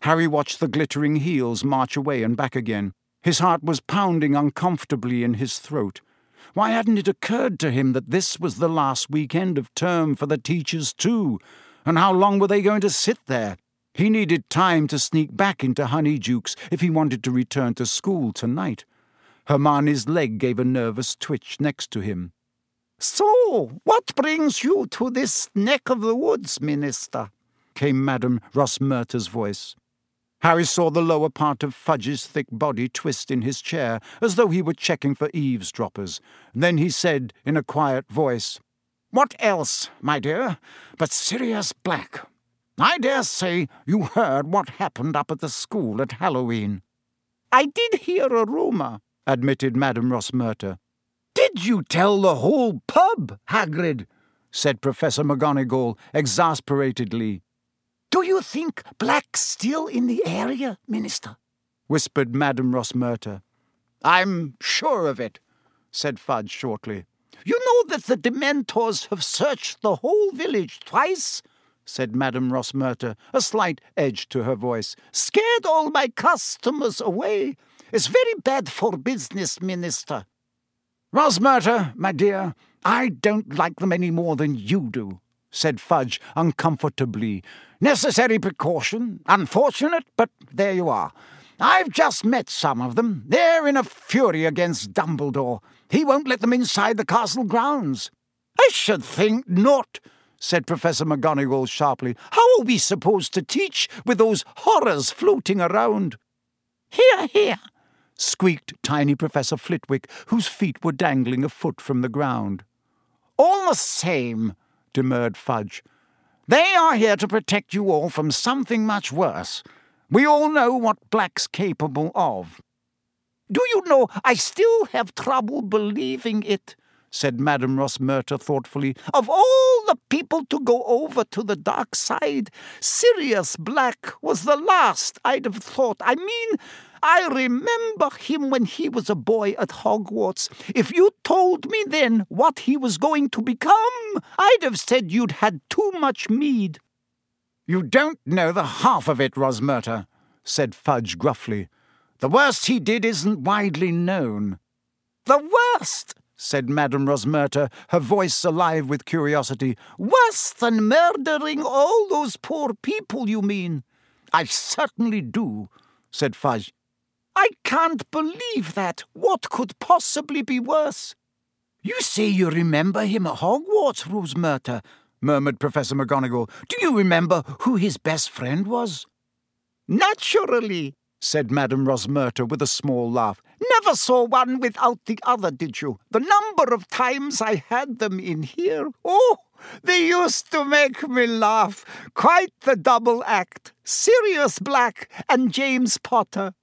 Harry watched the glittering heels march away and back again. His heart was pounding uncomfortably in his throat. Why hadn't it occurred to him that this was the last weekend of term for the teachers too? And how long were they going to sit there? He needed time to sneak back into Honeydukes if he wanted to return to school tonight. Hermione's leg gave a nervous twitch next to him. "So, what brings you to this neck of the woods, Minister?" came Madame Rosmerta's voice. Harry saw the lower part of Fudge's thick body twist in his chair, as though he were checking for eavesdroppers. Then he said in a quiet voice, "What else, my dear, but Sirius Black? I dare say you heard what happened up at the school at Halloween." "I did hear a rumour," admitted Madame Rosmerta. "Did you tell the whole pub, Hagrid?" said Professor McGonagall exasperatedly. "Do you think Black's still in the area, Minister?" whispered Madame Rosmerta. "I'm sure of it," said Fudge shortly. "You know that the Dementors have searched the whole village twice," said Madame Rosmerta, a slight edge to her voice. "Scared all my customers away. It's very bad for business, Minister." "Rosmerta, my dear, I don't like them any more than you do," said Fudge uncomfortably. "Necessary precaution. Unfortunate, but there you are. I've just met some of them. They're in a fury against Dumbledore. He won't let them inside the castle grounds." "I should think not," said Professor McGonagall sharply. "How are we supposed to teach with those horrors floating around?" "Hear, hear," squeaked tiny Professor Flitwick, whose feet were dangling a foot from the ground. "All the same," demurred Fudge, "they are here to protect you all from something much worse. We all know what Black's capable of." "Do you know, I still have trouble believing it," said Madame Rosmerta thoughtfully. "Of all the people to go over to the dark side, Sirius Black was the last I'd have thought. I mean, I remember him when he was a boy at Hogwarts. If you told me then what he was going to become, I'd have said you'd had too much mead." "You don't know the half of it, Rosmerta," said Fudge gruffly. "The worst he did isn't widely known." "The worst?" said Madame Rosmerta, her voice alive with curiosity. "Worse than murdering all those poor people, you mean?" "I certainly do," said Fudge. "I can't believe that. What could possibly be worse?" "You say you remember him at Hogwarts, Rosmerta," murmured Professor McGonagall. "Do you remember who his best friend was?" "Naturally," said Madame Rosmerta with a small laugh. "Never saw one without the other, did you? The number of times I had them in here. Oh, they used to make me laugh. Quite the double act. Sirius Black and James Potter."